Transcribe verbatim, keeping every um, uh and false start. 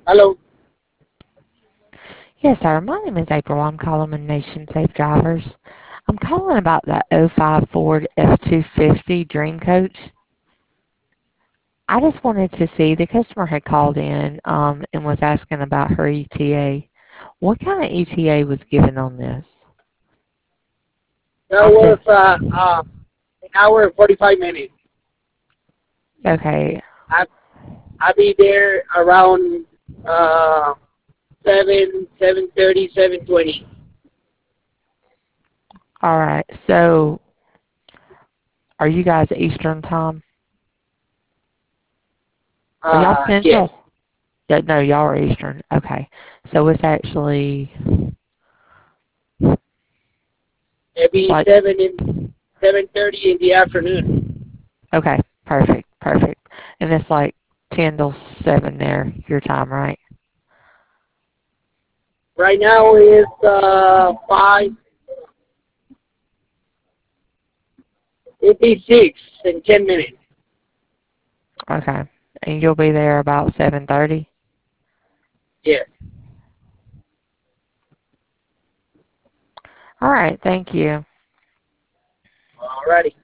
Hello. Yes, sir. My name is April. I'm calling with Nation Safe Drivers. I'm calling about that oh five Ford F two fifty Dream Coach. I just wanted to see the customer had called in um, and was asking about her E T A. What kind of E T A was given on this? That I was sent, uh, uh, an hour and forty-five minutes. okay, I I'll be there around uh, seven, seven thirty, seven twenty. all right. So, are you guys Eastern time? Are y'all Uh, yes. Central? Yeah, no, y'all are Eastern. Okay. So it's actually It'll be like, seven in seven thirty in the afternoon. okay, perfect, perfect. And it's like ten till seven there, your time, right? Right now is uh, five. It'll be six in ten minutes. Okay. And you'll be there about seven thirty? Yes. All right, thank you. Alrighty.